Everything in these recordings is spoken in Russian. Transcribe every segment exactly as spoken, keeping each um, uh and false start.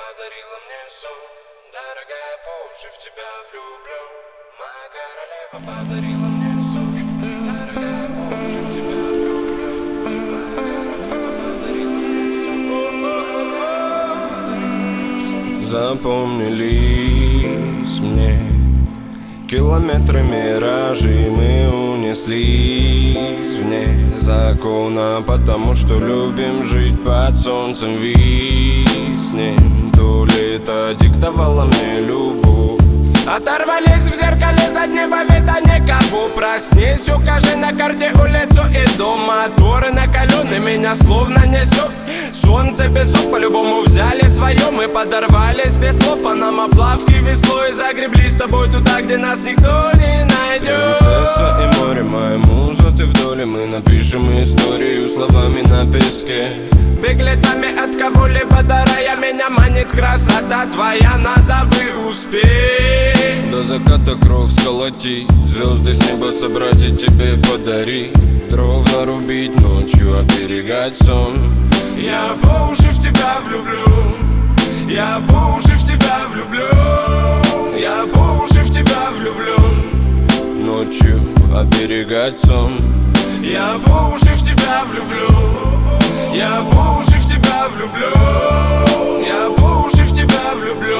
подарила мне сон. Дорогая, по уши в тебя влюблю. Моя королева подарила мне сон. Дорогая, по уши в тебя влюблю. Моя королева подарила мне сон. Запомнились мне километры миражей, мы унеслись вне закона, потому что любим жить под солнцем виснем. То лето диктовало мне любовь. Оторвались в зеркале заднего вида никого. Проснись, укажи на карте улицу и дом. Моторы накалены, меня словно несет. Солнце песок по-любому взяли свое. Мы подорвались без слов, панамоплавки веслой. Загребли с тобой туда, где нас никто не найдет. Принцесса и море, моя муза, ты в доле. Мы напишем историю словами на песке. Беглецами от кого-либо до рая меня манит красота твоя, надо бы успеть. До заката кровь сколотить, звезды с неба собрать и тебе подарить. Дров нарубить ночью, оберегать сон. Я по уши в тебя влюблю. Я по уши в тебя влюблю. Я по уши в тебя влюблю. Ночью оберегать сон. Я по уши в тебя влюблю. Я по уши в тебя влюблю. Я по уши в тебя влюблю.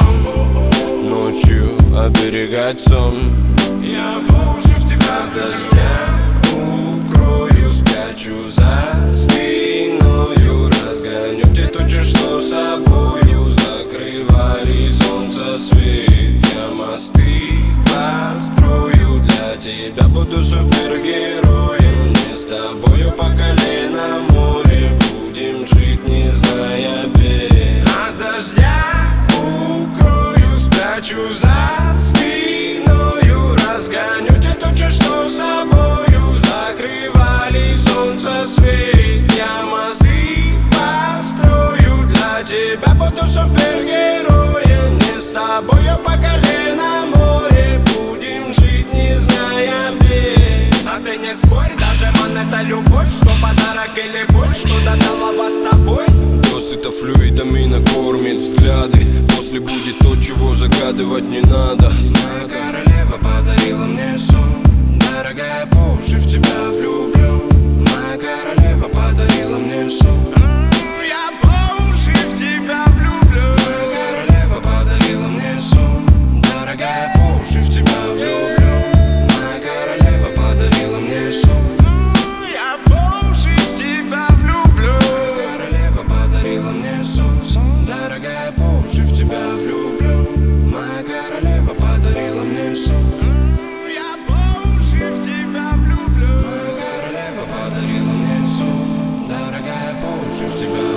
Ночью оберегать сон. Я по уши в тебя дождя укрою, спрячу за спиною. Разгоню те тучи, что собою закрывали солнце свет. Я мосты построю для тебя, буду супергероем. Не с тобою по колено море, будем жить, не зная бед. От дождя укрою, спрячу за спиною. Разгоню те тучи, что собою закрывали солнце свет. Я мосты построю для тебя, буду супергероем. Не с тобою по колено море, будем жить, не зная бед. А ты не спорь, даже монета любовь, что подарок или боль, что-то дала вас с тобой. Досыта флюидами накормит взгляды. После будет то, чего загадывать не надо. Моя королева подарила мне сон. Дорогая, по уши в тебя влюблю. Моя королева подарила мне сон. Я по уши в тебя влюблю. Моя королева подарила мне сон. Дорогая, по уши в тебя влюблю. Моя королева подарила мне сон. Я по уши в тебя влюблю. Моя королева подарила мне сон. Дорогая, по уши в тебя влюблю. Моя королева подарила мне сон. Я по уши в тебя влюблю. Моя королева подарила мне сон. Дорогая, по уши в тебя